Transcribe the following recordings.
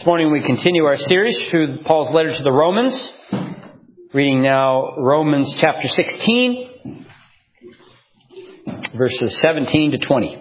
This morning we continue our series through Paul's letter to the Romans. Reading now Romans chapter 16, verses 17 to 20.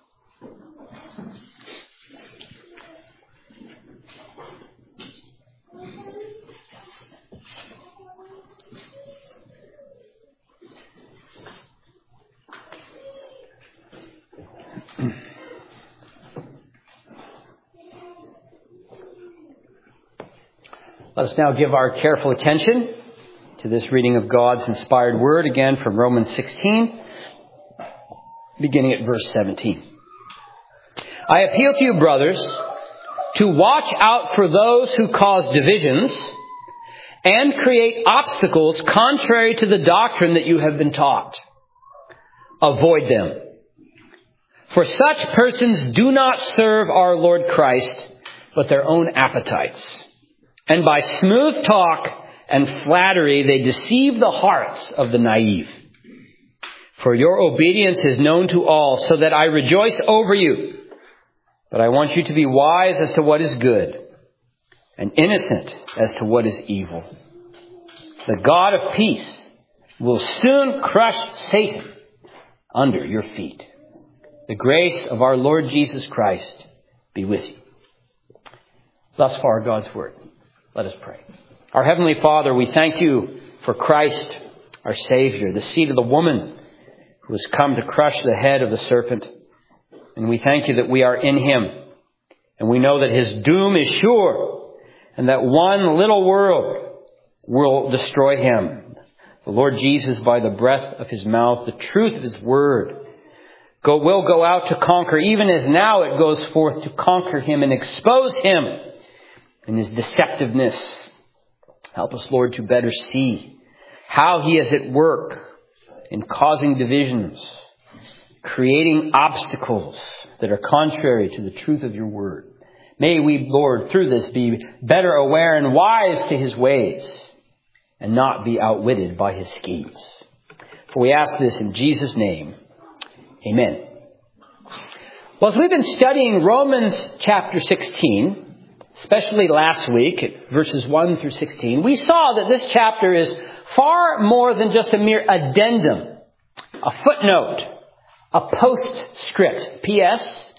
Let us now give our careful attention to this reading of God's inspired word, again from Romans 16, beginning at verse 17. I appeal to you, brothers, to watch out for those who cause divisions and create obstacles contrary to the doctrine that you have been taught. Avoid them. For such persons do not serve our Lord Christ, but their own appetites. And by smooth talk and flattery, they deceive the hearts of the naive. For your obedience is known to all, so that I rejoice over you. But I want you to be wise as to what is good, and innocent as to what is evil. The God of peace will soon crush Satan under your feet. The grace of our Lord Jesus Christ be with you. Thus far, God's word. Let us pray. Our Heavenly Father, we thank you for Christ, our Savior, the seed of the woman who has come to crush the head of the serpent. And we thank you that we are in him. And we know that his doom is sure, and that one little word will destroy him. The Lord Jesus, by the breath of his mouth, the truth of his word, will go out to conquer, even as now it goes forth to conquer him and expose him in his deceptiveness. Help us, Lord, to better see how he is at work in causing divisions, creating obstacles that are contrary to the truth of your word. May we, Lord, through this be better aware and wise to his ways and not be outwitted by his schemes. For we ask this in Jesus' name. Amen. Well, as we've been studying Romans chapter 16, especially last week, at verses 1 through 16, we saw that this chapter is far more than just a mere addendum, a footnote, a postscript, P.S.,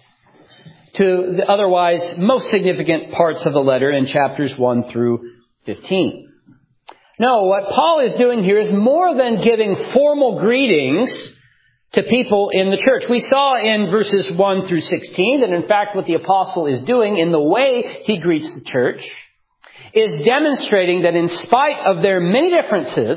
to the otherwise most significant parts of the letter in chapters 1 through 15. No, what Paul is doing here is more than giving formal greetings to people in the church. We saw in verses 1 through 16 that in fact what the apostle is doing in the way he greets the church is demonstrating that in spite of their many differences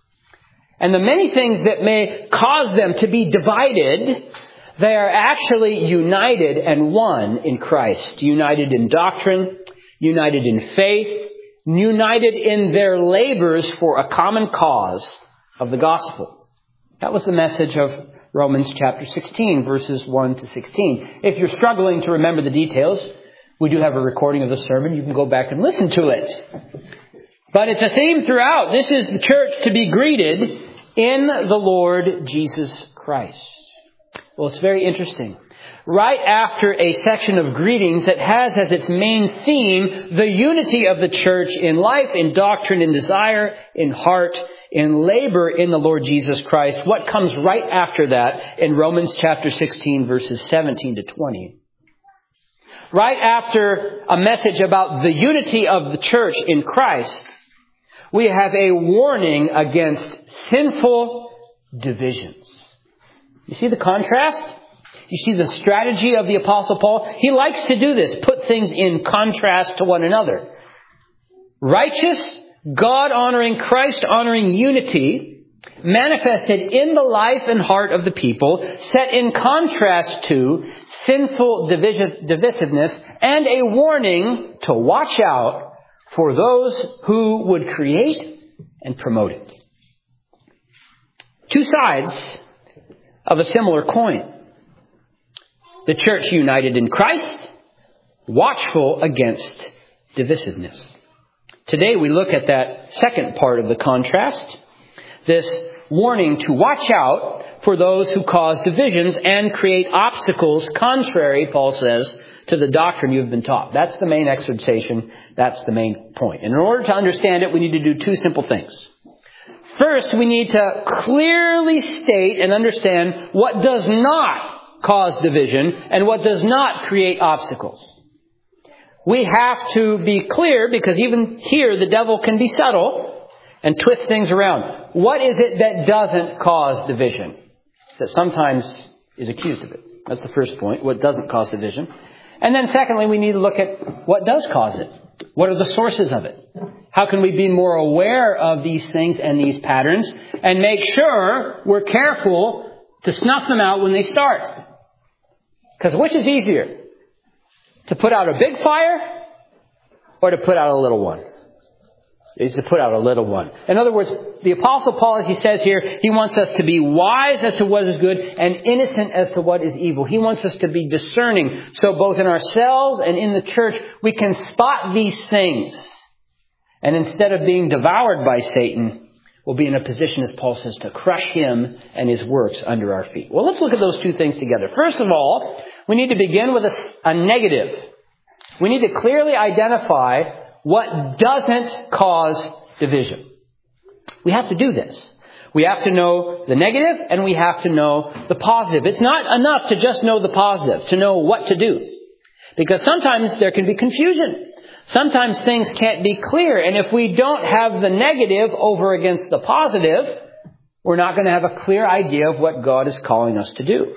and the many things that may cause them to be divided, they are actually united and one in Christ. United in doctrine, united in faith, united in their labors for a common cause of the gospel. That was the message of Romans chapter 16, verses 1 to 16. If you're struggling to remember the details, we do have a recording of the sermon. You can go back and listen to it. But it's a theme throughout. This is the church to be greeted in the Lord Jesus Christ. Well, it's very interesting. Right after a section of greetings that has as its main theme the unity of the church in life, in doctrine, in desire, in heart, in labor in the Lord Jesus Christ, what comes right after that in Romans chapter 16, verses 17 to 20? Right after a message about the unity of the church in Christ, we have a warning against sinful divisions. You see the contrast? You see the strategy of the Apostle Paul? He likes to do this, put things in contrast to one another. Righteous, God-honoring, Christ-honoring unity manifested in the life and heart of the people, set in contrast to sinful divisiveness and a warning to watch out for those who would create and promote it. Two sides of a similar coin. The church united in Christ, watchful against divisiveness. Today we look at that second part of the contrast, this warning to watch out for those who cause divisions and create obstacles contrary, Paul says, to the doctrine you have been taught. That's the main exhortation. That's the main point. And in order to understand it, we need to do two simple things. First, we need to clearly state and understand what does not cause division and what does not create obstacles. We have to be clear, because even here the devil can be subtle and twist things around. What is it that doesn't cause division? That sometimes is accused of it. That's the first point. What doesn't cause division. And then secondly, we need to look at what does cause it. What are the sources of it? How can we be more aware of these things and these patterns and make sure we're careful to snuff them out when they start? Because which is easier? To put out a big fire or to put out a little one? It's to put out a little one. In other words, the Apostle Paul, as he says here, he wants us to be wise as to what is good and innocent as to what is evil. He wants us to be discerning. So both in ourselves and in the church, we can spot these things. And instead of being devoured by Satan, we'll be in a position, as Paul says, to crush him and his works under our feet. Well, let's look at those two things together. First of all, we need to begin with a negative. We need to clearly identify what doesn't cause division. We have to do this. We have to know the negative and we have to know the positive. It's not enough to just know the positive, to know what to do. Because sometimes there can be confusion. Sometimes things can't be clear. And if we don't have the negative over against the positive, we're not going to have a clear idea of what God is calling us to do.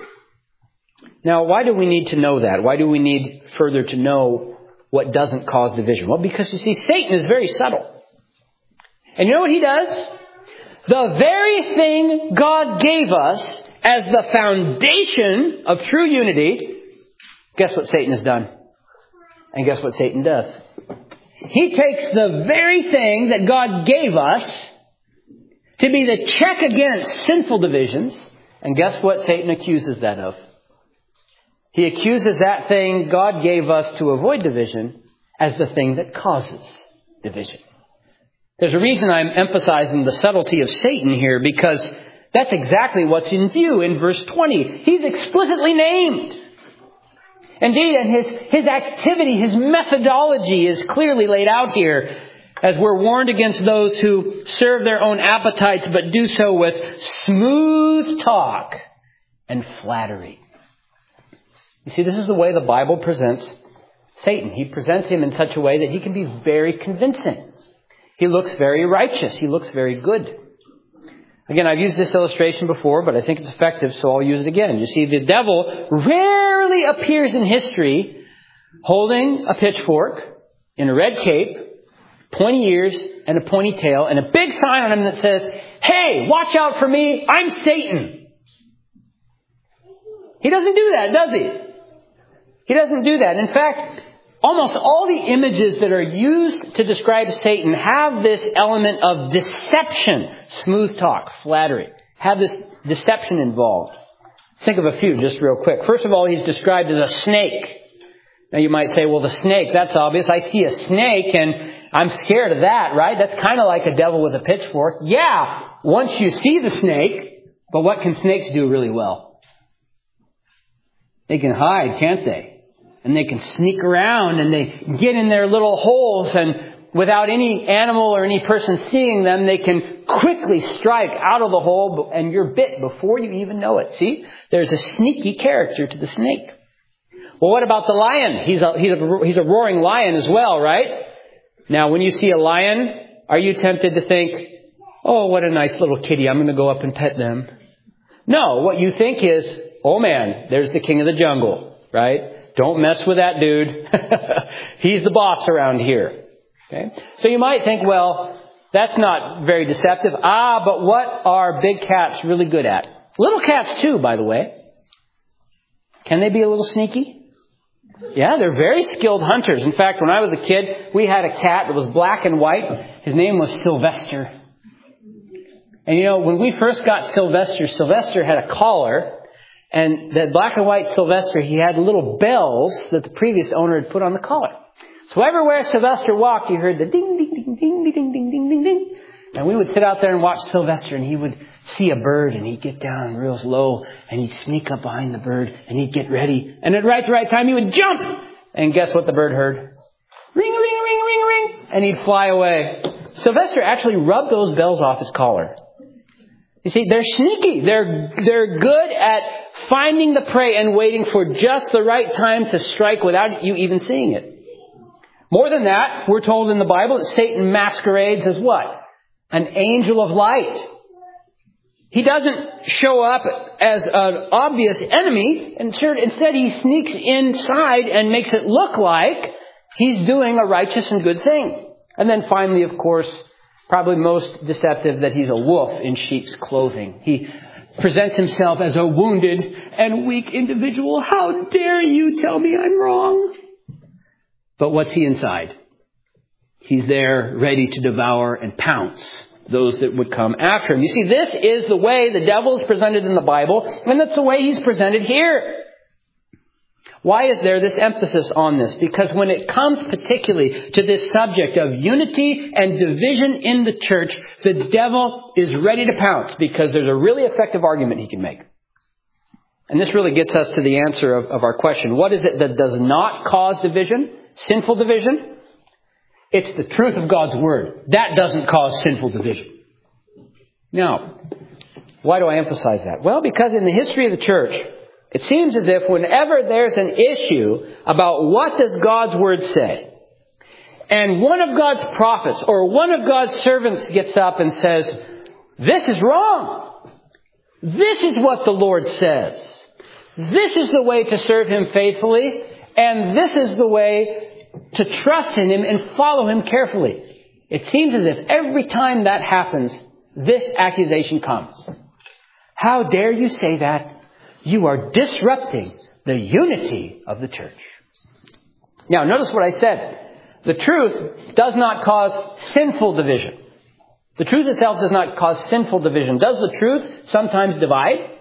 Now, why do we need to know that? Why do we need further to know what doesn't cause division? Well, because you see, Satan is very subtle. And you know what he does? The very thing God gave us as the foundation of true unity, guess what Satan has done? And guess what Satan does? He takes the very thing that God gave us to be the check against sinful divisions, and guess what Satan accuses that of? He accuses that thing God gave us to avoid division as the thing that causes division. There's a reason I'm emphasizing the subtlety of Satan here, because that's exactly what's in view in verse 20. He's explicitly named. Indeed, and his activity, his methodology is clearly laid out here, as we're warned against those who serve their own appetites but do so with smooth talk and flattery. You see, this is the way the Bible presents Satan. He presents him in such a way that he can be very convincing. He looks very righteous. He looks very good. Again, I've used this illustration before, but I think it's effective, so I'll use it again. You see, the devil rarely appears in history holding a pitchfork in a red cape, pointy ears, and a pointy tail, and a big sign on him that says, "Hey, watch out for me, I'm Satan." He doesn't do that, does he? He doesn't do that. In fact, almost all the images that are used to describe Satan have this element of deception, smooth talk, flattery, have this deception involved. Think of a few just real quick. First of all, he's described as a snake. Now you might say, well, the snake, that's obvious. I see a snake and I'm scared of that, right? That's kind of like a devil with a pitchfork. Yeah, once you see the snake, but what can snakes do really well? They can hide, can't they? And they can sneak around and they get in their little holes, and without any animal or any person seeing them, they can quickly strike out of the hole and you're bit before you even know it. See? There's a sneaky character to the snake. Well, what about the lion? He's a roaring lion as well, right? Now, when you see a lion, are you tempted to think, oh, what a nice little kitty, I'm going to go up and pet them? No, what you think is, oh man, there's the king of the jungle, right? Don't mess with that dude. He's the boss around here. Okay? So you might think, well, that's not very deceptive. But what are big cats really good at? Little cats too, by the way. Can they be a little sneaky? Yeah, they're very skilled hunters. In fact, when I was a kid, we had a cat that was black and white. His name was Sylvester. And you know, when we first got Sylvester had a collar. And that black and white Sylvester, he had little bells that the previous owner had put on the collar. So everywhere Sylvester walked, you heard the ding, ding, ding, ding, ding, ding, ding, ding, ding. And we would sit out there and watch Sylvester, and he would see a bird, and he'd get down real low, and he'd sneak up behind the bird, and he'd get ready. And at the right time, he would jump. And guess what the bird heard? Ring, ring, ring, ring, ring. And he'd fly away. Sylvester actually rubbed those bells off his collar. You see, they're sneaky. They're good at finding the prey and waiting for just the right time to strike without you even seeing it. More than that, we're told in the Bible that Satan masquerades as what? An angel of light. He doesn't show up as an obvious enemy. Instead, he sneaks inside and makes it look like he's doing a righteous and good thing. And then finally, of course, probably most deceptive, that he's a wolf in sheep's clothing. He presents himself as a wounded and weak individual. How dare you tell me I'm wrong? But what's he inside? He's there ready to devour and pounce those that would come after him. You see, this is the way the devil is presented in the Bible, and that's the way he's presented here. Why is there this emphasis on this? Because when it comes particularly to this subject of unity and division in the church, the devil is ready to pounce because there's a really effective argument he can make. And this really gets us to the answer of our question. What is it that does not cause division? Sinful division? It's the truth of God's Word. That doesn't cause sinful division. Now, why do I emphasize that? Well, because in the history of the church, it seems as if whenever there's an issue about what does God's Word say, and one of God's prophets or one of God's servants gets up and says, this is wrong. This is what the Lord says. This is the way to serve Him faithfully, and this is the way to trust in Him and follow Him carefully. It seems as if every time that happens, this accusation comes. How dare you say that? You are disrupting the unity of the church. Now, notice what I said. The truth does not cause sinful division. The truth itself does not cause sinful division. Does the truth sometimes divide?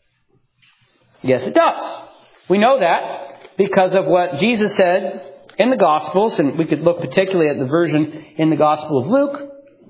Yes, it does. We know that because of what Jesus said in the Gospels, and we could look particularly at the version in the Gospel of Luke,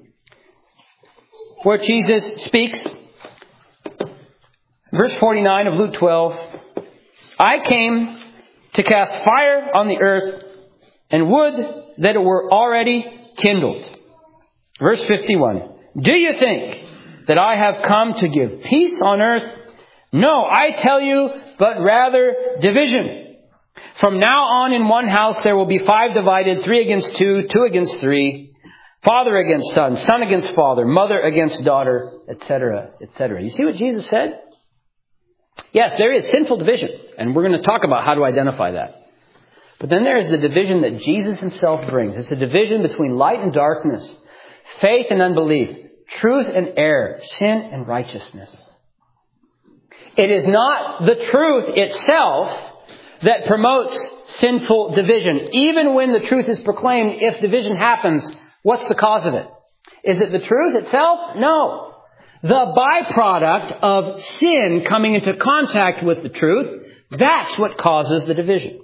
where Jesus speaks. Verse 49 of Luke 12, I came to cast fire on the earth, and would that it were already kindled. Verse 51, do you think that I have come to give peace on earth? No, I tell you, but rather division. From now on in one house there will be 5 divided, 3 against 2, 2 against 3, father against son, son against father, mother against daughter, etc., etc. You see what Jesus said? Yes, there is sinful division, and we're going to talk about how to identify that. But then there is the division that Jesus Himself brings. It's the division between light and darkness, faith and unbelief, truth and error, sin and righteousness. It is not the truth itself that promotes sinful division. Even when the truth is proclaimed, if division happens, what's the cause of it? Is it the truth itself? No. The byproduct of sin coming into contact with the truth, that's what causes the division.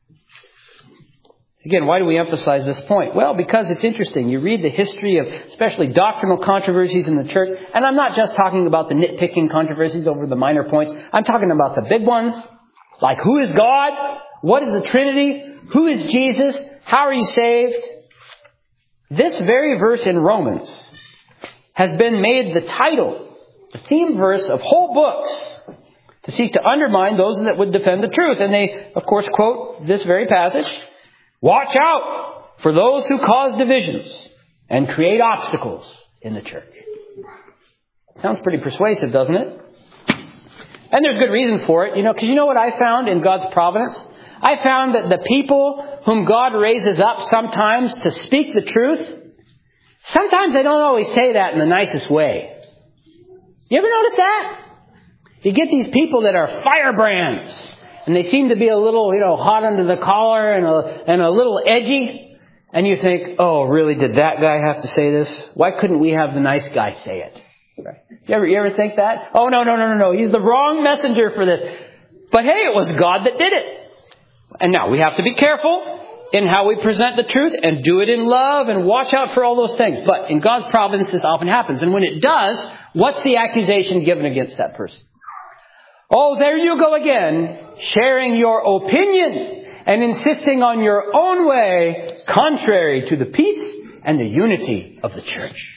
Again, why do we emphasize this point? Well, because it's interesting. You read the history of especially doctrinal controversies in the church, and I'm not just talking about the nitpicking controversies over the minor points. I'm talking about the big ones, like who is God? What is the Trinity? Who is Jesus? How are you saved? This very verse in Romans has been made the title, the theme verse of whole books to seek to undermine those that would defend the truth. And they, of course, quote this very passage. Watch out for those who cause divisions and create obstacles in the church. Sounds pretty persuasive, doesn't it? And there's good reason for it, because you know what I found in God's providence? I found that the people whom God raises up sometimes to speak the truth, sometimes they don't always say that in the nicest way. You ever notice that? You get these people that are firebrands, and they seem to be a little, hot under the collar and a little edgy. And you think, oh, really, did that guy have to say this? Why couldn't we have the nice guy say it? You ever think that? Oh, no. He's the wrong messenger for this. But hey, it was God that did it. And now we have to be careful. in how we present the truth and do it in love and watch out for all those things. But in God's providence, this often happens. And when it does, what's the accusation given against that person? Oh, there you go again, sharing your opinion and insisting on your own way, contrary to the peace and the unity of the church.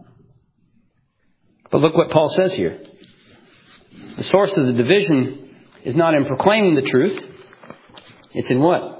But look what Paul says here. The source of the division is not in proclaiming the truth. It's in what?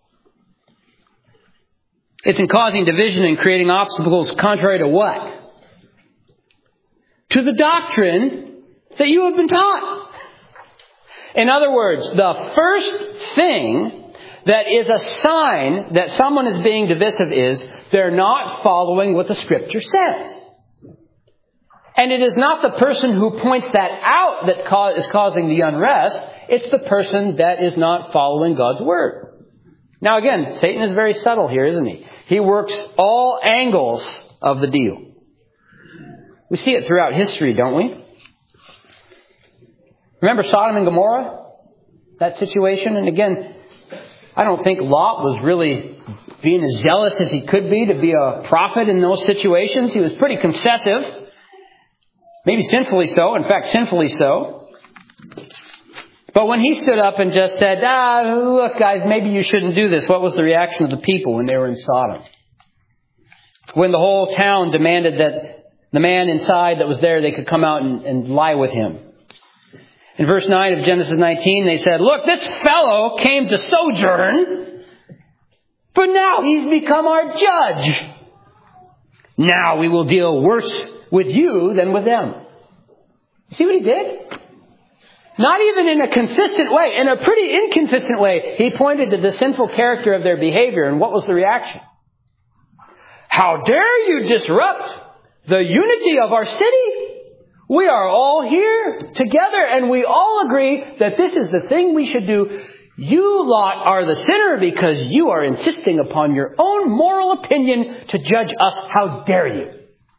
It's in causing division and creating obstacles contrary to what? To the doctrine that you have been taught. In other words, the first thing that is a sign that someone is being divisive is they're not following what the Scripture says. And it is not the person who points that out that is causing the unrest. It's the person that is not following God's Word. Now again, Satan is very subtle here, isn't he? He works all angles of the deal. We see it throughout history, don't we? Remember Sodom and Gomorrah? That situation? And again, I don't think Lot was really being as zealous as he could be to be a prophet in those situations. He was pretty concessive. Maybe sinfully so. In fact, sinfully so. But when he stood up and just said, look guys, maybe you shouldn't do this. What was the reaction of the people when they were in Sodom? When the whole town demanded that the man inside that was there, they could come out and lie with him. In verse 9 of Genesis 19, they said, look, this fellow came to sojourn, but now he's become our judge. Now we will deal worse with you than with them. See what he did? Not even in a consistent way, in a pretty inconsistent way. He pointed to the sinful character of their behavior, and what was the reaction? How dare you disrupt the unity of our city? We are all here together, and we all agree that this is the thing we should do. You lot are the sinner because you are insisting upon your own moral opinion to judge us. How dare you?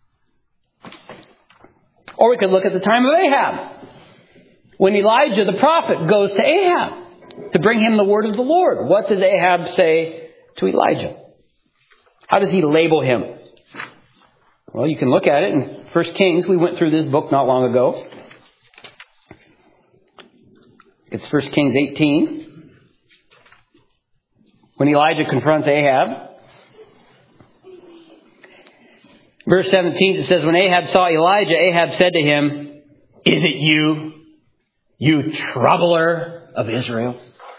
Or we could look at the time of Ahab. When Elijah the prophet goes to Ahab to bring him the word of the Lord. What does Ahab say to Elijah? How does he label him? Well, you can look at it in 1 Kings. We went through this book not long ago. It's 1 Kings 18. When Elijah confronts Ahab. Verse 17, it says, when Ahab saw Elijah, Ahab said to him, is it you, you troubler of Israel?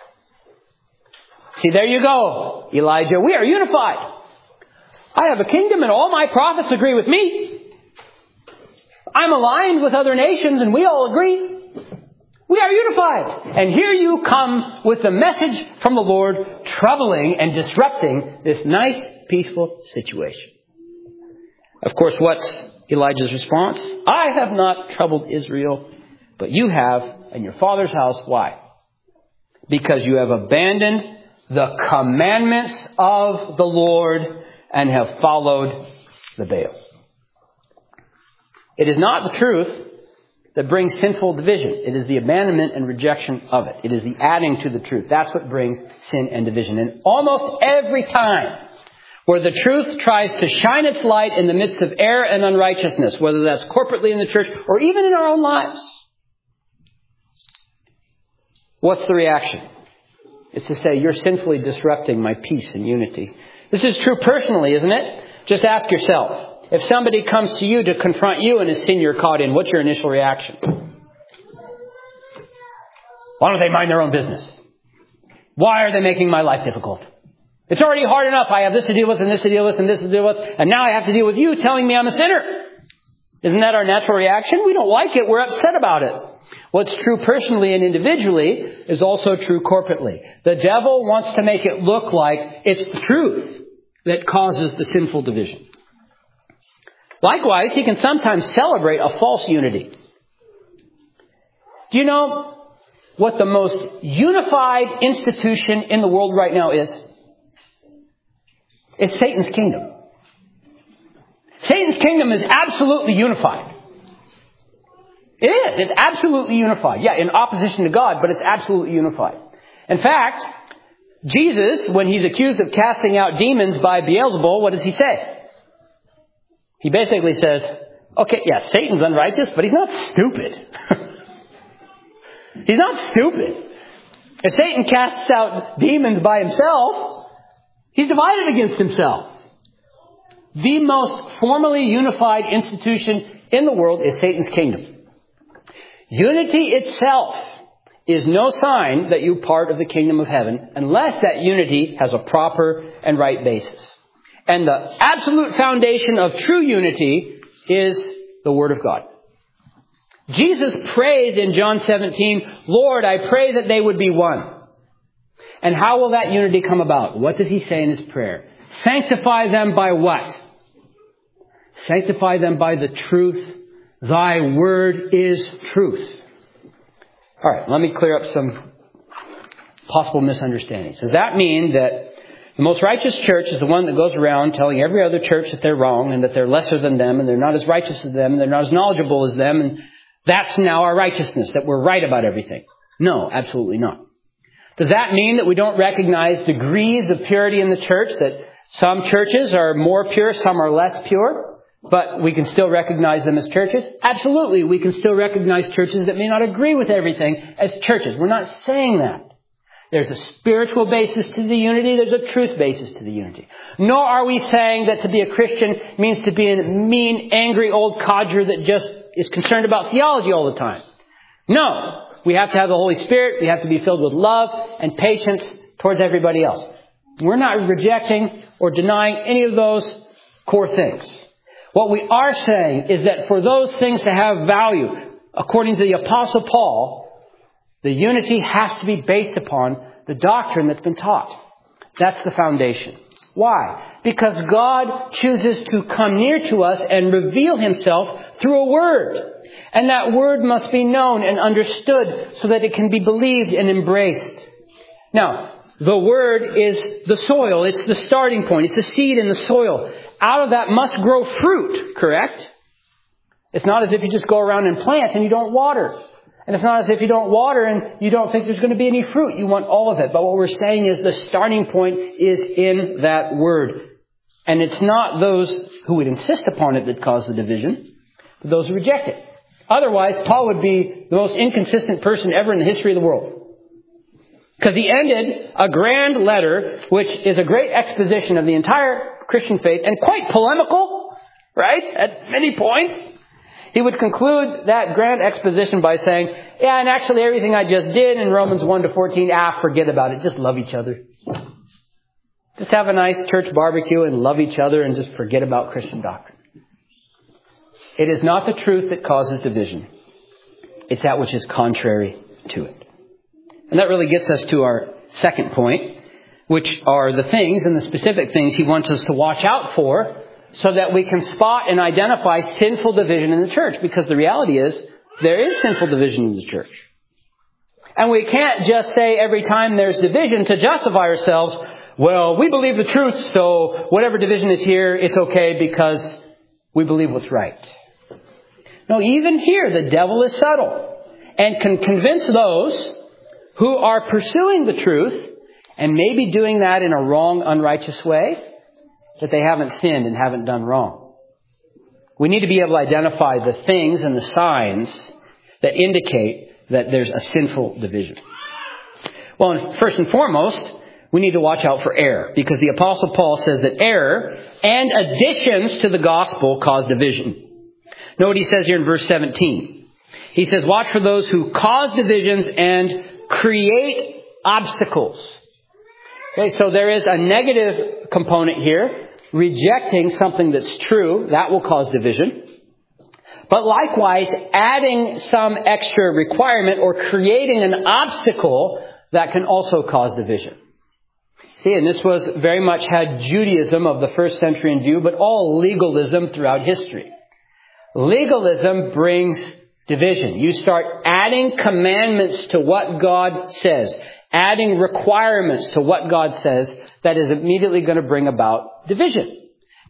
See, there you go, Elijah. We are unified. I have a kingdom and all my prophets agree with me. I'm aligned with other nations and we all agree. We are unified. And here you come with the message from the Lord, troubling and disrupting this nice, peaceful situation. Of course, what's Elijah's response? I have not troubled Israel, but you have in your father's house. Why? Because you have abandoned the commandments of the Lord and have followed the Baal. It is not the truth that brings sinful division. It is the abandonment and rejection of it. It is the adding to the truth. That's what brings sin and division. And almost every time where the truth tries to shine its light in the midst of error and unrighteousness, whether that's corporately in the church or even in our own lives, what's the reaction? It's to say, you're sinfully disrupting my peace and unity. This is true personally, isn't it? Just ask yourself, if somebody comes to you to confront you in a sin you're caught in, what's your initial reaction? Why don't they mind their own business? Why are they making my life difficult? It's already hard enough. I have this to deal with and this to deal with and this to deal with. And now I have to deal with you telling me I'm a sinner. Isn't that our natural reaction? We don't like it. We're upset about it. What's true personally and individually is also true corporately. The devil wants to make it look like it's the truth that causes the sinful division. Likewise, he can sometimes celebrate a false unity. Do you know what the most unified institution in the world right now is? It's Satan's kingdom. Satan's kingdom is absolutely unified. It is. It's absolutely unified. Yeah, in opposition to God, but it's absolutely unified. In fact, Jesus, when he's accused of casting out demons by Beelzebul, what does he say? He basically says, okay, yeah, Satan's unrighteous, but he's not stupid. He's not stupid. If Satan casts out demons by himself, he's divided against himself. The most formally unified institution in the world is Satan's kingdom. Unity itself is no sign that you're part of the kingdom of heaven unless that unity has a proper and right basis. And the absolute foundation of true unity is the Word of God. Jesus prays in John 17, Lord, I pray that they would be one. And how will that unity come about? What does he say in his prayer? Sanctify them by what? Sanctify them by the truth. Thy word is truth. All right, let me clear up some possible misunderstandings. Does that mean that the most righteous church is the one that goes around telling every other church that they're wrong and that they're lesser than them and they're not as righteous as them and they're not as knowledgeable as them, and that's now our righteousness, that we're right about everything? No, absolutely not. Does that mean that we don't recognize degrees of purity in the church, that some churches are more pure, some are less pure, but we can still recognize them as churches? Absolutely, we can still recognize churches that may not agree with everything as churches. We're not saying that. There's a spiritual basis to the unity. There's a truth basis to the unity. Nor are we saying that to be a Christian means to be a mean, angry old codger that just is concerned about theology all the time. No. We have to have the Holy Spirit. We have to be filled with love and patience towards everybody else. We're not rejecting or denying any of those core things. What we are saying is that for those things to have value, according to the Apostle Paul, the unity has to be based upon the doctrine that's been taught. That's the foundation. Why? Because God chooses to come near to us and reveal himself through a word. And that word must be known and understood so that it can be believed and embraced. Now, the word is the soil. It's the starting point. It's the seed in the soil. Out of that must grow fruit, correct? It's not as if you just go around and plant and you don't water. And it's not as if you don't water and you don't think there's going to be any fruit. You want all of it. But what we're saying is the starting point is in that word. And it's not those who would insist upon it that cause the division, but those who reject it. Otherwise, Paul would be the most inconsistent person ever in the history of the world. Because he ended a grand letter, which is a great exposition of the entire Christian faith and quite polemical, right, at many points. He would conclude that grand exposition by saying, yeah, and actually everything I just did in Romans 1-14, forget about it. Just love each other. Just have a nice church barbecue and love each other and just forget about Christian doctrine. It is not the truth that causes division. It's that which is contrary to it. And that really gets us to our second point, which are the things and the specific things he wants us to watch out for so that we can spot and identify sinful division in the church. Because the reality is, there is sinful division in the church. And we can't just say every time there's division to justify ourselves, well, we believe the truth, so whatever division is here, it's okay because we believe what's right. No, even here, the devil is subtle and can convince those who are pursuing the truth and maybe doing that in a wrong, unrighteous way, that they haven't sinned and haven't done wrong. We need to be able to identify the things and the signs that indicate that there's a sinful division. Well, first and foremost, we need to watch out for error, because the Apostle Paul says that error and additions to the gospel cause division. Note what he says here in verse 17. He says, watch for those who cause divisions and create obstacles. Okay, so there is a negative component here. Rejecting something that's true, that will cause division. But likewise, adding some extra requirement or creating an obstacle, that can also cause division. See, and this was very much had Judaism of the first century in view, but all legalism throughout history. Legalism brings division. You start adding commandments to what God says, adding requirements to what God says, that is immediately going to bring about division.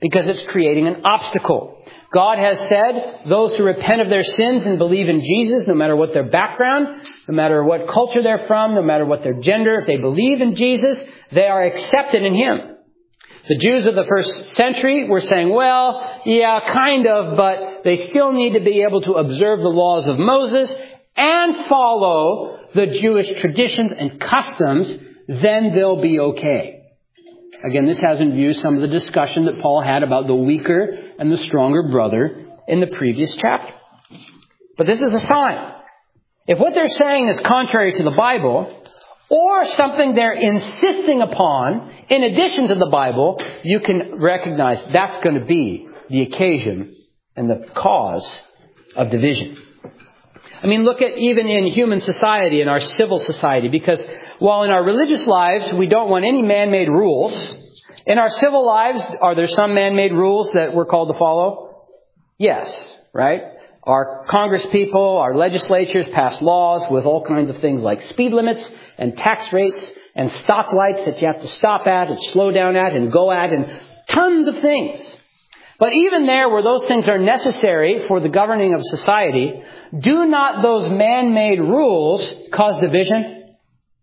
because it's creating an obstacle. God has said those who repent of their sins and believe in Jesus, no matter what their background, no matter what culture they're from, no matter what their gender, if they believe in Jesus, they are accepted in Him. The Jews of the first century were saying, well, yeah, kind of, but they still need to be able to observe the laws of Moses and follow the Jewish traditions and customs, then they'll be okay. Again, this has in view some of the discussion that Paul had about the weaker and the stronger brother in the previous chapter. But this is a sign. If what they're saying is contrary to the Bible, or something they're insisting upon in addition to the Bible, you can recognize that's going to be the occasion and the cause of division. I mean, look at even in human society, in our civil society, because while in our religious lives we don't want any man-made rules, in our civil lives, are there some man-made rules that we're called to follow? Yes, right? Our Congress people, our legislatures pass laws with all kinds of things like speed limits and tax rates and stoplights that you have to stop at and slow down at and go at and tons of things. But even there, where those things are necessary for the governing of society, do not those man-made rules cause division?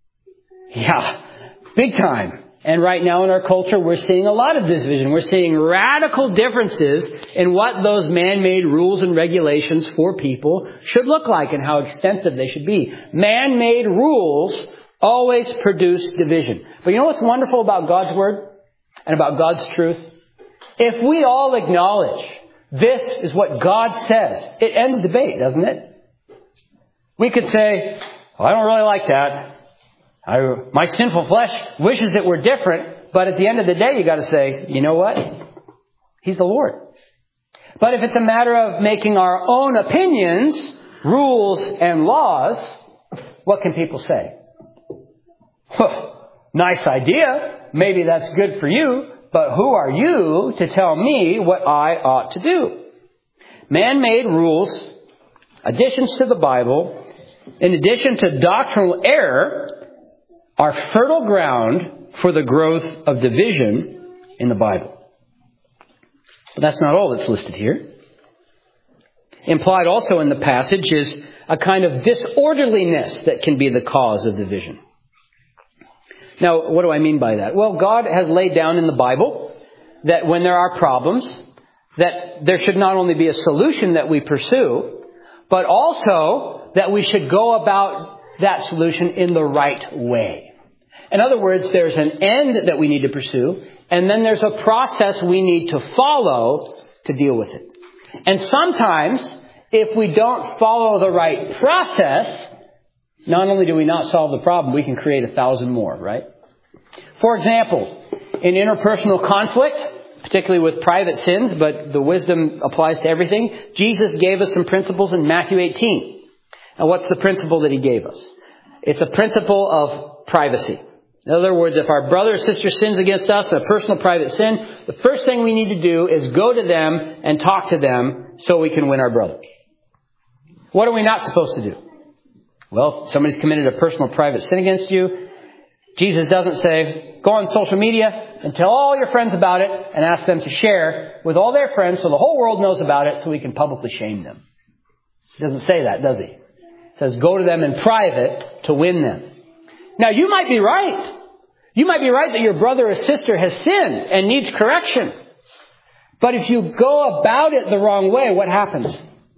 Yeah, big time. And right now in our culture, we're seeing a lot of division. We're seeing radical differences in what those man-made rules and regulations for people should look like and how extensive they should be. Man-made rules always produce division. But you know what's wonderful about God's Word and about God's truth? If we all acknowledge this is what God says, it ends debate, doesn't it? We could say, well, I don't really like that. My sinful flesh wishes it were different, but at the end of the day, you got to say, you know what? He's the Lord. But if it's a matter of making our own opinions, rules, and laws, what can people say? Nice idea. Maybe that's good for you, but who are you to tell me what I ought to do? Man-made rules, additions to the Bible, in addition to doctrinal error, are fertile ground for the growth of division in the Bible. But that's not all that's listed here. Implied also in the passage is a kind of disorderliness that can be the cause of division. Now, what do I mean by that? Well, God has laid down in the Bible that when there are problems, that there should not only be a solution that we pursue, but also that we should go about that solution in the right way. In other words, there's an end that we need to pursue, and then there's a process we need to follow to deal with it. And sometimes, if we don't follow the right process, not only do we not solve the problem, we can create 1,000 more, right? For example, in interpersonal conflict, particularly with private sins, but the wisdom applies to everything, Jesus gave us some principles in Matthew 18. And what's the principle that He gave us? It's a principle of privacy. In other words, if our brother or sister sins against us, a personal private sin, the first thing we need to do is go to them and talk to them so we can win our brother. What are we not supposed to do? Well, if somebody's committed a personal private sin against you, Jesus doesn't say, go on social media and tell all your friends about it and ask them to share with all their friends so the whole world knows about it so we can publicly shame them. He doesn't say that, does He? He says, go to them in private to win them. Now, you might be right. You might be right that your brother or sister has sinned and needs correction. But if you go about it the wrong way, what happens?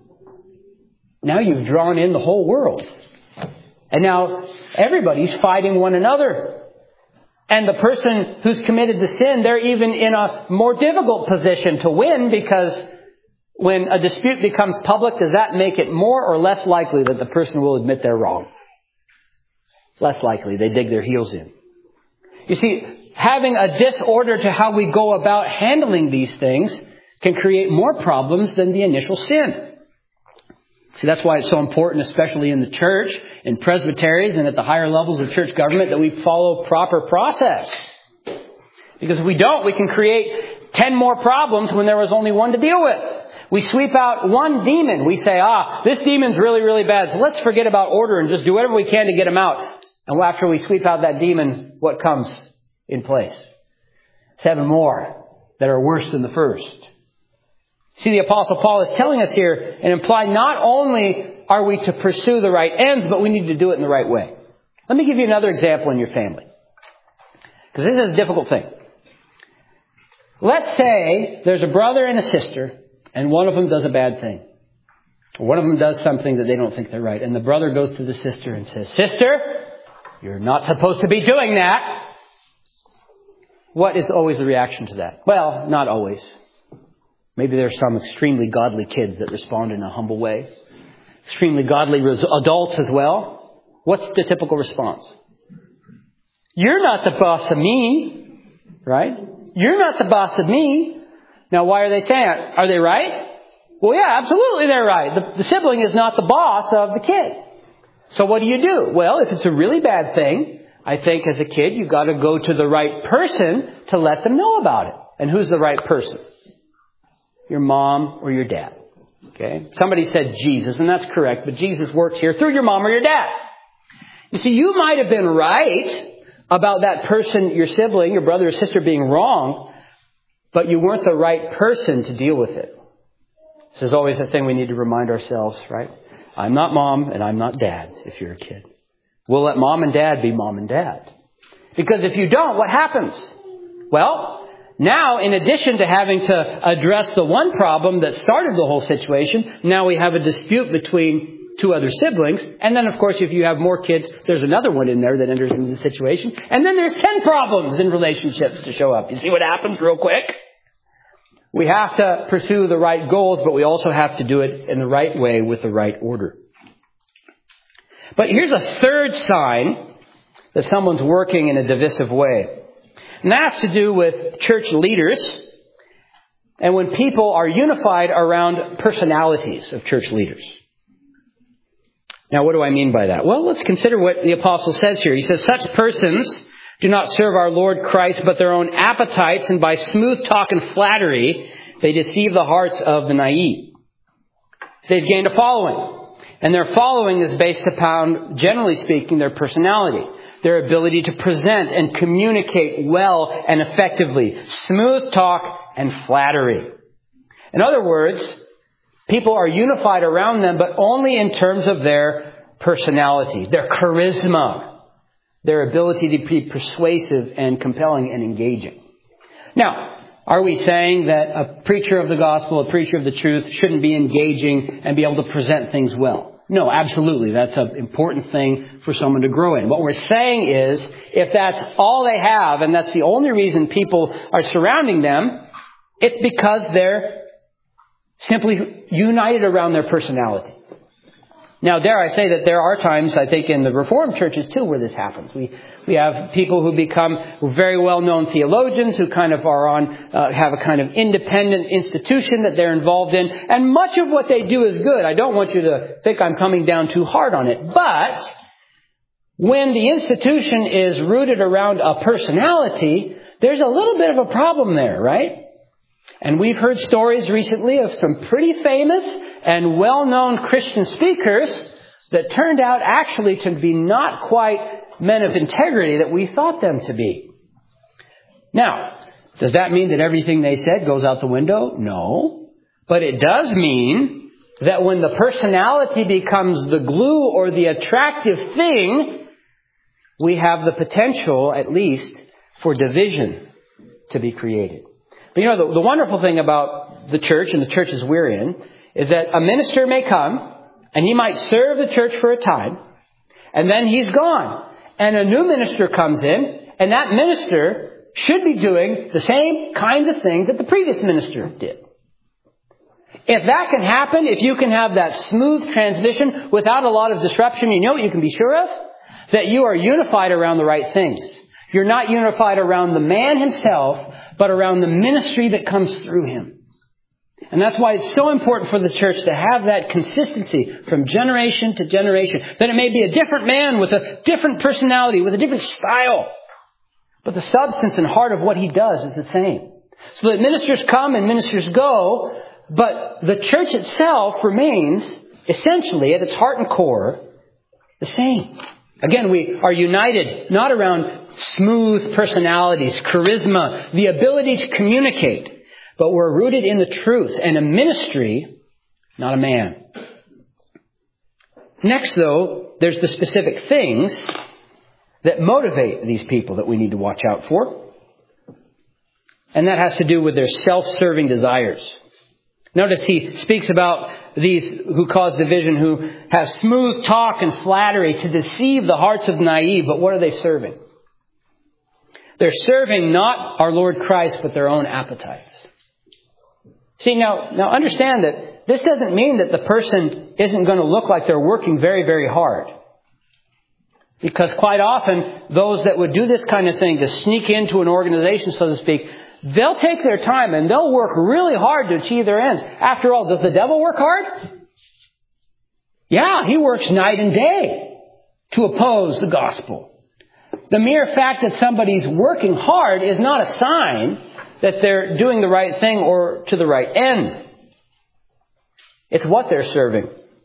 Now you've drawn in the whole world. And now everybody's fighting one another. And the person who's committed the sin, they're even in a more difficult position to win, because when a dispute becomes public, does that make it more or less likely that the person will admit they're wrong? Less likely. They dig their heels in. You see, having a disorder to how we go about handling these things can create more problems than the initial sin. See, that's why it's so important, especially in the church, in presbyteries and at the higher levels of church government, that we follow proper process. Because if we don't, we can create 10 more problems when there was only one to deal with. We sweep out one demon. We say, this demon's really, really bad, so let's forget about order and just do whatever we can to get him out. And after we sweep out that demon, what comes in place? 7 more. that are worse than the first. See, the Apostle Paul is telling us here and implying not only are we to pursue the right ends, but we need to do it in the right way. Let me give you another example in your family, because this is a difficult thing. Let's say there's a brother and a sister, and one of them does a bad thing. One of them does something that they don't think they're right. And the brother goes to the sister and says, "Sister, you're not supposed to be doing that." What is always the reaction to that? Well, not always. Maybe there's some extremely godly kids that respond in a humble way. Extremely godly adults as well. What's the typical response? "You're not the boss of me," right? "You're not the boss of me." Now, why are they saying it? Are they right? Well, yeah, absolutely they're right. The sibling is not the boss of the kid. So what do? Well, if it's a really bad thing, I think as a kid, you've got to go to the right person to let them know about it. And who's the right person? Your mom or your dad. Okay? Somebody said Jesus, and that's correct, but Jesus works here through your mom or your dad. You see, you might have been right about that person, your sibling, your brother or sister being wrong, but you weren't the right person to deal with it. This is always a thing we need to remind ourselves, right? I'm not mom and I'm not dad if you're a kid. We'll let mom and dad be mom and dad. Because if you don't, what happens? Well, now in addition to having to address the one problem that started the whole situation, now we have a dispute between two other siblings. And then, of course, if you have more kids, there's another one in there that enters into the situation. And then there's 10 problems in relationships to show up. You see what happens real quick? We have to pursue the right goals, but we also have to do it in the right way with the right order. But here's a third sign that someone's working in a divisive way. And that's to do with church leaders and when people are unified around personalities of church leaders. Now, what do I mean by that? Well, let's consider what the apostle says here. He says, "Such persons do not serve our Lord Christ, but their own appetites, and by smooth talk and flattery, they deceive the hearts of the naive." They've gained a following. And their following is based upon, generally speaking, their personality, their ability to present and communicate well and effectively, smooth talk and flattery. In other words, people are unified around them, but only in terms of their personality, their charisma, their ability to be persuasive and compelling and engaging. Now, are we saying that a preacher of the gospel, a preacher of the truth, shouldn't be engaging and be able to present things well? No, absolutely. That's an important thing for someone to grow in. What we're saying is, if that's all they have and that's the only reason people are surrounding them, it's because they're simply united around their personality. Now, dare I say that there are times, I think, in the Reformed churches, too, where this happens. We have people who become very well-known theologians who kind of are have a kind of independent institution that they're involved in. And much of what they do is good. I don't want you to think I'm coming down too hard on it. But when the institution is rooted around a personality, there's a little bit of a problem there, right? And we've heard stories recently of some pretty famous and well-known Christian speakers that turned out actually to be not quite men of integrity that we thought them to be. Now, does that mean that everything they said goes out the window? No. But it does mean that when the personality becomes the glue or the attractive thing, we have the potential, at least, for division to be created. But the wonderful thing about the church and the churches we're in is that a minister may come and he might serve the church for a time and then he's gone. And a new minister comes in and that minister should be doing the same kinds of things that the previous minister did. If that can happen, if you can have that smooth transition without a lot of disruption, you know what you can be sure of? That you are unified around the right things. You're not unified around the man himself, but around the ministry that comes through him. And that's why it's so important for the church to have that consistency from generation to generation. That it may be a different man with a different personality, with a different style. But the substance and heart of what he does is the same. So that ministers come and ministers go, but the church itself remains essentially at its heart and core the same. Again, we are united not around smooth personalities, charisma, the ability to communicate. But we're rooted in the truth and a ministry, not a man. Next, though, there's the specific things that motivate these people that we need to watch out for. And that has to do with their self-serving desires. Notice he speaks about these who cause division, who have smooth talk and flattery to deceive the hearts of the naive. But what are they serving? They're serving not our Lord Christ, but their own appetites. See, now understand that this doesn't mean that the person isn't going to look like they're working very, very hard. Because quite often, those that would do this kind of thing, to sneak into an organization, so to speak, they'll take their time and they'll work really hard to achieve their ends. After all, does the devil work hard? Yeah, he works night and day to oppose the gospel. The mere fact that somebody's working hard is not a sign that they're doing the right thing or to the right end. It's what they're serving.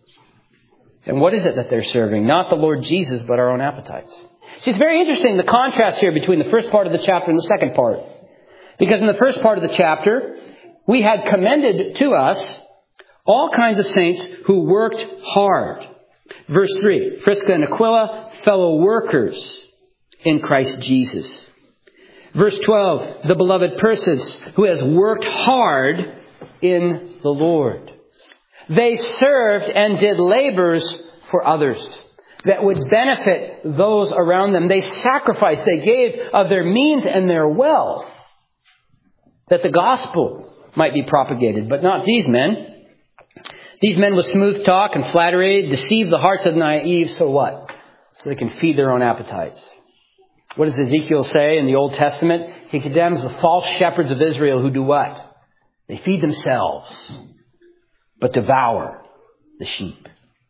And what is it that they're serving? Not the Lord Jesus, but our own appetites. See, it's very interesting, the contrast here between the first part of the chapter and the second part. Because in the first part of the chapter, we had commended to us all kinds of saints who worked hard. Verse 3, Prisca and Aquila, fellow workers in Christ Jesus. Verse 12, the beloved Persis, who has worked hard in the Lord. They served and did labors for others that would benefit those around them. They sacrificed, they gave of their means and their wealth that the gospel might be propagated. But not these men. These men with smooth talk and flattery deceive the hearts of the naive. So what? So they can feed their own appetites. What does Ezekiel say in the Old Testament? He condemns the false shepherds of Israel who do what? They feed themselves, but devour the sheep.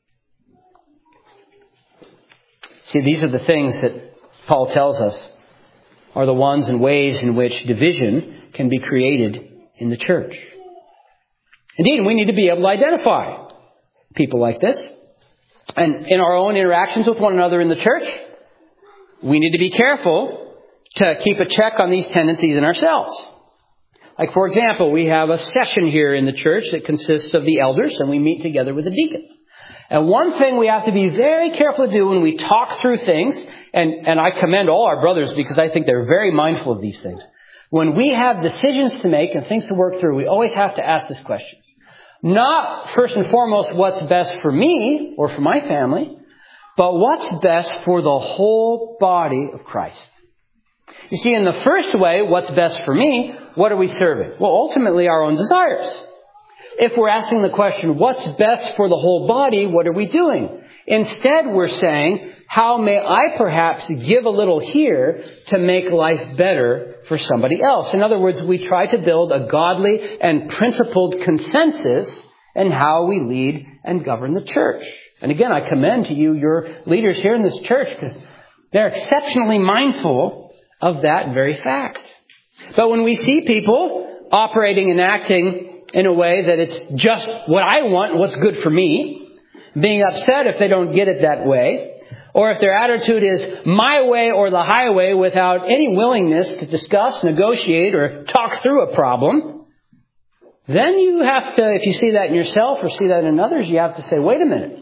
See, these are the things that Paul tells us are the ones and ways in which division can be created in the church. Indeed, we need to be able to identify people like this. And in our own interactions with one another in the church, we need to be careful to keep a check on these tendencies in ourselves. Like, for example, we have a session here in the church that consists of the elders, and we meet together with the deacons. And one thing we have to be very careful to do when we talk through things, and I commend all our brothers because I think they're very mindful of these things. When we have decisions to make and things to work through, we always have to ask this question. Not, first and foremost, what's best for me or for my family, but what's best for the whole body of Christ. You see, in the first way, what's best for me, what are we serving? Well, ultimately, our own desires. If we're asking the question, what's best for the whole body, what are we doing? Instead, we're saying, how may I perhaps give a little here to make life better for somebody else? In other words, we try to build a godly and principled consensus in how we lead and govern the church. And again, I commend to you your leaders here in this church because they're exceptionally mindful of that very fact. But when we see people operating and acting in a way that it's just what I want and what's good for me, being upset if they don't get it that way, or if their attitude is my way or the highway without any willingness to discuss, negotiate, or talk through a problem, then you have to, if you see that in yourself or see that in others, you have to say, wait a minute.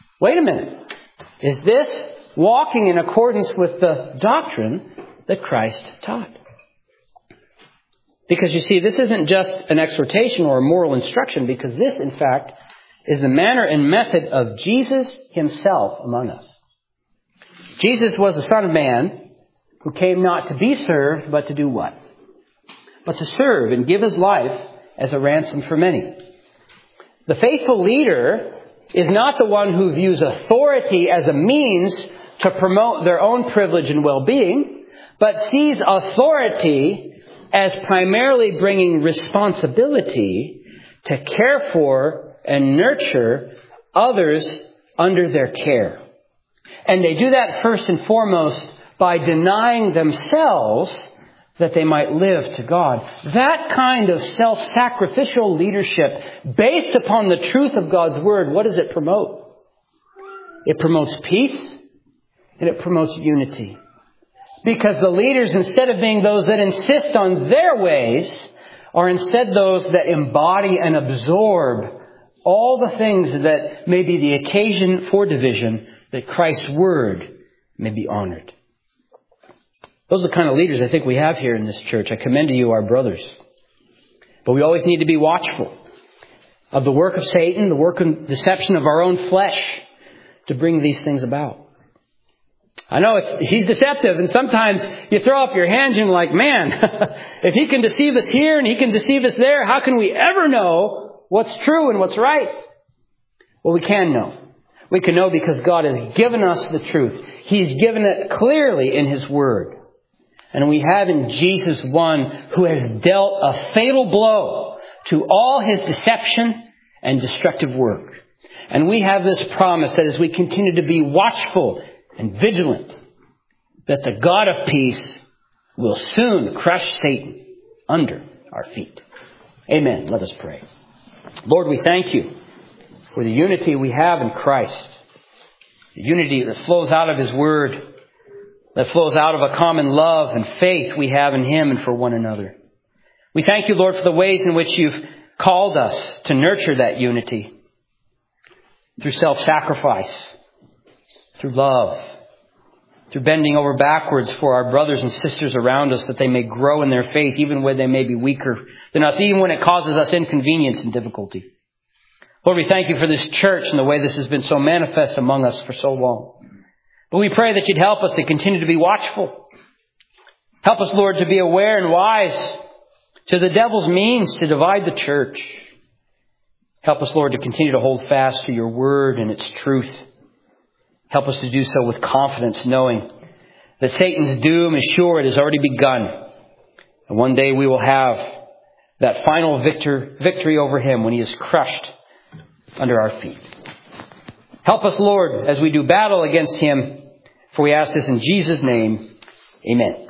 Is this walking in accordance with the doctrine that Christ taught? Because you see, this isn't just an exhortation or a moral instruction, because this, in fact, is the manner and method of Jesus himself among us. Jesus was the Son of Man who came not to be served, but to do what? But to serve and give his life as a ransom for many. The faithful leader is not the one who views authority as a means to promote their own privilege and well-being, but sees authority as primarily bringing responsibility to care for and nurture others under their care. And they do that first and foremost by denying themselves that they might live to God. That kind of self-sacrificial leadership based upon the truth of God's Word, what does it promote? It promotes peace and it promotes unity. Because the leaders, instead of being those that insist on their ways, are instead those that embody and absorb all the things that may be the occasion for division, that Christ's word may be honored. Those are the kind of leaders I think we have here in this church. I commend to you our brothers. But we always need to be watchful of the work of Satan, the work of deception of our own flesh to bring these things about. I know he's deceptive, and sometimes you throw up your hands and you're like, man, if he can deceive us here and he can deceive us there, how can we ever know what's true and what's right? Well, we can know. We can know because God has given us the truth. He's given it clearly in His Word. And we have in Jesus one who has dealt a fatal blow to all his deception and destructive work. And we have this promise that as we continue to be watchful and vigilant, that the God of peace will soon crush Satan under our feet. Amen. Let us pray. Lord, we thank you for the unity we have in Christ. The unity that flows out of His Word, that flows out of a common love and faith we have in Him and for one another. We thank you, Lord, for the ways in which you've called us to nurture that unity. Through self-sacrifice, through love, through bending over backwards for our brothers and sisters around us that they may grow in their faith even when they may be weaker than us, even when it causes us inconvenience and difficulty. Lord, we thank you for this church and the way this has been so manifest among us for so long. But we pray that you'd help us to continue to be watchful. Help us, Lord, to be aware and wise to the devil's means to divide the church. Help us, Lord, to continue to hold fast to your word and its truth. Help us to do so with confidence, knowing that Satan's doom is sure. It has already begun. And one day we will have that final victory over him when he is crushed under our feet. Help us, Lord, as we do battle against him. For we ask this in Jesus' name. Amen.